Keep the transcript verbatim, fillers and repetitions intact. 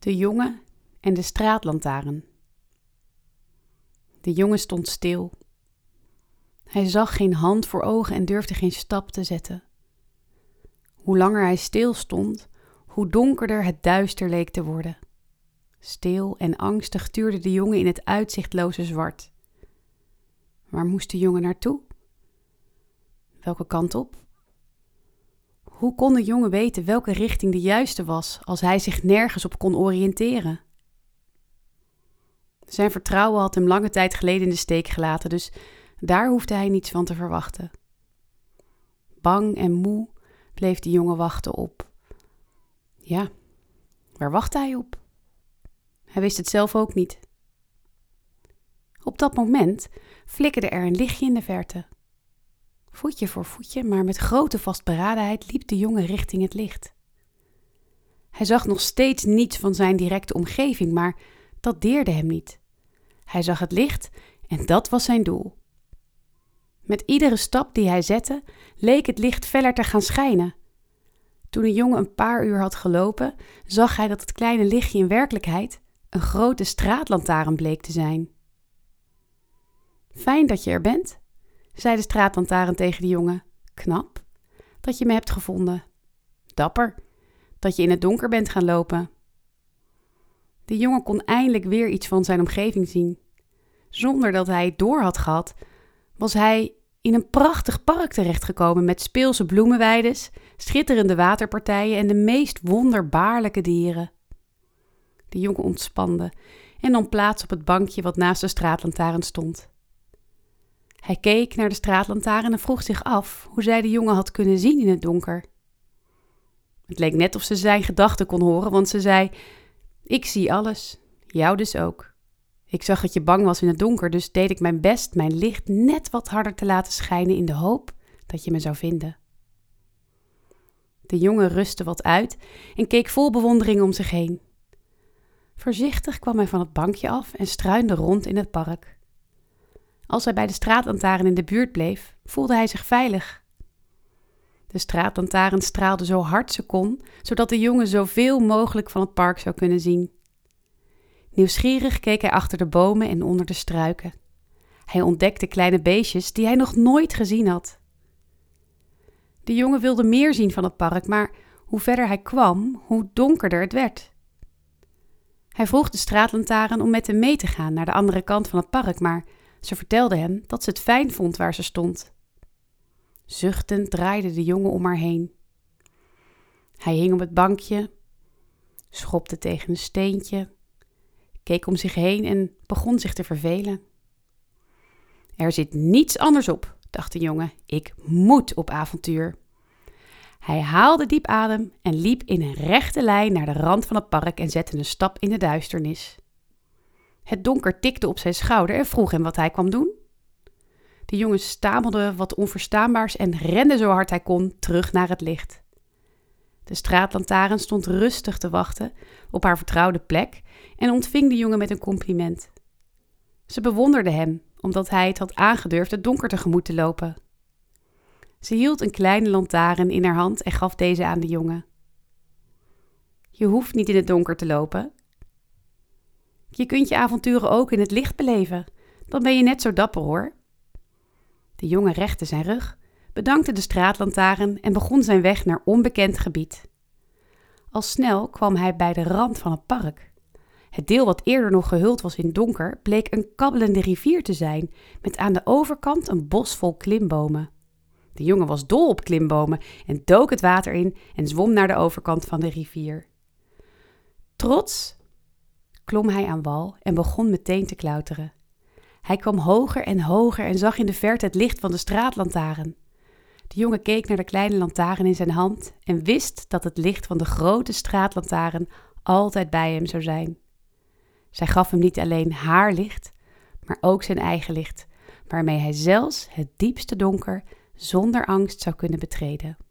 De jongen en de straatlantaarn. De jongen stond stil. Hij zag geen hand voor ogen en durfde geen stap te zetten. Hoe langer hij stil stond, hoe donkerder het duister leek te worden. Stil en angstig tuurde de jongen in het uitzichtloze zwart. Waar moest de jongen naartoe? Welke kant op? Hoe kon de jongen weten welke richting de juiste was als hij zich nergens op kon oriënteren? Zijn vertrouwen had hem lange tijd geleden in de steek gelaten, dus daar hoefde hij niets van te verwachten. Bang en moe bleef de jongen wachten op. Ja, waar wachtte hij op? Hij wist het zelf ook niet. Op dat moment flikkerde er een lichtje in de verte. Voetje voor voetje, maar met grote vastberadenheid liep de jongen richting het licht. Hij zag nog steeds niets van zijn directe omgeving, maar dat deerde hem niet. Hij zag het licht en dat was zijn doel. Met iedere stap die hij zette, leek het licht feller te gaan schijnen. Toen de jongen een paar uur had gelopen, zag hij dat het kleine lichtje in werkelijkheid een grote straatlantaarn bleek te zijn. Fijn dat je er bent, zei de straatlantaarn tegen de jongen. Knap dat je me hebt gevonden. Dapper dat je in het donker bent gaan lopen. De jongen kon eindelijk weer iets van zijn omgeving zien. Zonder dat hij het door had gehad, was hij in een prachtig park terechtgekomen met speelse bloemenweides, schitterende waterpartijen en de meest wonderbaarlijke dieren. De jongen ontspande en nam plaats op het bankje wat naast de straatlantaarn stond. Hij keek naar de straatlantaarn en vroeg zich af hoe zij de jongen had kunnen zien in het donker. Het leek net of ze zijn gedachten kon horen, want ze zei: Ik zie alles, jou dus ook. Ik zag dat je bang was in het donker, dus deed ik mijn best mijn licht net wat harder te laten schijnen in de hoop dat je me zou vinden. De jongen rustte wat uit en keek vol bewondering om zich heen. Voorzichtig kwam hij van het bankje af en struinde rond in het park. Als hij bij de straatlantaarn in de buurt bleef, voelde hij zich veilig. De straatlantaarn straalde zo hard ze kon, zodat de jongen zoveel mogelijk van het park zou kunnen zien. Nieuwsgierig keek hij achter de bomen en onder de struiken. Hij ontdekte kleine beestjes die hij nog nooit gezien had. De jongen wilde meer zien van het park, maar hoe verder hij kwam, hoe donkerder het werd. Hij vroeg de straatlantaarn om met hem mee te gaan naar de andere kant van het park, maar ze vertelde hem dat ze het fijn vond waar ze stond. Zuchtend draaide de jongen om haar heen. Hij hing op het bankje, schopte tegen een steentje, keek om zich heen en begon zich te vervelen. Er zit niets anders op, dacht de jongen. Ik moet op avontuur. Hij haalde diep adem en liep in een rechte lijn naar de rand van het park en zette een stap in de duisternis. Het donker tikte op zijn schouder en vroeg hem wat hij kwam doen. De jongen stamelde wat onverstaanbaars en rende zo hard hij kon terug naar het licht. De straatlantaarn stond rustig te wachten op haar vertrouwde plek en ontving de jongen met een compliment. Ze bewonderde hem, omdat hij het had aangedurfd het donker tegemoet te lopen. Ze hield een kleine lantaarn in haar hand en gaf deze aan de jongen. Je hoeft niet in het donker te lopen. Je kunt je avonturen ook in het licht beleven. Dan ben je net zo dapper, hoor. De jongen rechtte zijn rug, bedankte de straatlantaarn en begon zijn weg naar onbekend gebied. Al snel kwam hij bij de rand van het park. Het deel wat eerder nog gehuld was in donker bleek een kabbelende rivier te zijn, met aan de overkant een bos vol klimbomen. De jongen was dol op klimbomen en dook het water in en zwom naar de overkant van de rivier. Trots klom hij aan wal en begon meteen te klauteren. Hij kwam hoger en hoger en zag in de verte het licht van de straatlantaarn. De jongen keek naar de kleine lantaarn in zijn hand en wist dat het licht van de grote straatlantaarn altijd bij hem zou zijn. Zij gaf hem niet alleen haar licht, maar ook zijn eigen licht, waarmee hij zelfs het diepste donker zonder angst zou kunnen betreden.